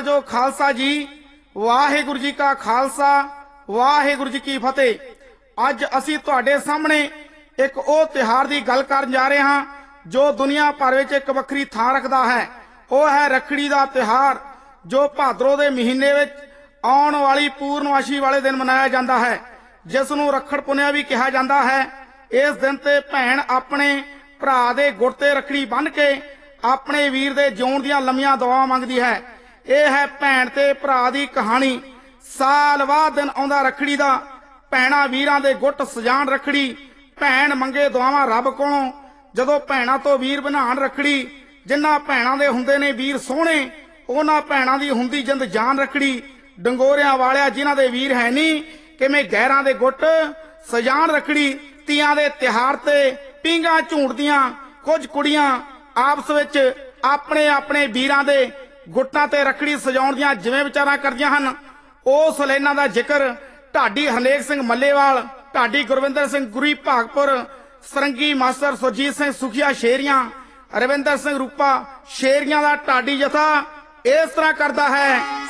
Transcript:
जो खालसा जी, वाहिगुरू जी का खालसा, वाहिगुरू जी की फतेह। अज असी तुहाडे सामने एक ਉਹ ਤਿਉਹਾਰ ਦੀ ਗੱਲ ਕਰਨ ਜਾ ਰਹੇ ਹਾਂ जो दुनिया भर ਵਿੱਚ एक ਵੱਖਰੀ ਥਾਂ ਰੱਖਦਾ है। ਉਹ है रखड़ी ਦਾ ਤਿਉਹਾਰ जो भादरों ਦੇ ਮਹੀਨੇ ਵਿੱਚ ਆਉਣ ਵਾਲੀ ਪੂਰਨਮਾਸ਼ੀ ਵਾਲੇ दिन मनाया ਜਾਂਦਾ है, जिस ਨੂੰ ਰੱਖੜ ਪੁੰਨਿਆ भी कहा ਜਾਂਦਾ है। इस दिन ਤੇ ਭੈਣ ਆਪਣੇ ਭਰਾ ਦੇ ਗੁੱਟ ਤੇ ਰੱਖੜੀ ਬੰਨ੍ਹ ਕੇ ਆਪਣੇ ਵੀਰ ਦੇ ਜਿਉਣ ਦੀਆਂ ਲੰਮੀਆਂ ਦੁਆਵਾਂ ਮੰਗਦੀ ਹੈ। ਇਹ ਹੈ ਭੈਣ ਤੇ ਭਰਾ ਦੀ ਕਹਾਣੀ। ਸਾਲ ਬਾਅਦ ਦਿਨ ਆਉਂਦਾ ਰੱਖੜੀ ਦਾ, ਭੈਣਾਂ ਵੀਰਾਂ ਦੇ ਗੁੱਟ ਸਜਾਣ ਰੱਖੜੀ, ਭੈਣ ਮੰਗੇ ਦੁਆਵਾਂ ਰੱਬ ਕੋਲੋਂ। ਜਦੋਂ ਭੈਣਾਂ ਤੋਂ ਵੀਰ ਬਣਾਉਣ ਰੱਖੜੀ, ਜਿਨ੍ਹਾਂ ਭੈਣਾਂ ਦੇ ਹੁੰਦੇ ਨੇ ਵੀਰ ਸੋਹਣੇ, ਉਹਨਾਂ ਭੈਣਾਂ ਦੀ ਹੁੰਦੀ ਜਿੰਦ ਜਾਨ ਰੱਖੜੀ। ਡੰਗੋਰਿਆਂ ਵਾਲਿਆ ਜਿਨ੍ਹਾਂ ਦੇ ਵੀਰ ਹੈ ਨਹੀਂ, ਕਿਵੇਂ ਗਹਿਰਾਂ ਦੇ ਗੁੱਟ ਸਜਾਣ ਰੱਖੜੀ। ਤੀਆਂ ਦੇ ਤਿਉਹਾਰ ਤੇ ਪੀਂਘਾਂ ਝੂਟਦੀਆਂ ਕੁਝ ਕੁੜੀਆਂ ਆਪਸ ਵਿੱਚ ਆਪਣੇ ਆਪਣੇ ਵੀਰਾਂ ਦੇ ਗੁੱਟਾਂ ਤੇ ਰੱਖੜੀ ਸਜਾਉਣ ਦੀਆਂ ਜਿਵੇਂ ਵਿਚਾਰਾਂ ਕਰਦੀਆਂ ਹਨ। ਉਸ ਲੈਣਾ ਦਾ ਜ਼ਿਕਰ ਢਾਡੀ ਹਰਨੇਕ ਸਿੰਘ ਮੱਲੇਵਾਲ, ਢਾਡੀ ਗੁਰਵਿੰਦਰ ਸਿੰਘ ਗੁਰੀ ਭਾਗਪੁਰ, ਸਰੰਗੀ ਮਾਸਟਰ ਸੁਰਜੀਤ ਸਿੰਘ ਸੁਖੀਆ ਸ਼ੇਰੀਆਂ, ਰਵਿੰਦਰ ਸਿੰਘ ਰੂਪਾ ਸ਼ੇਰੀਆਂ ਦਾ ਢਾਡੀ ਜਥਾ ਇਸ ਤਰ੍ਹਾਂ ਕਰਦਾ ਹੈ।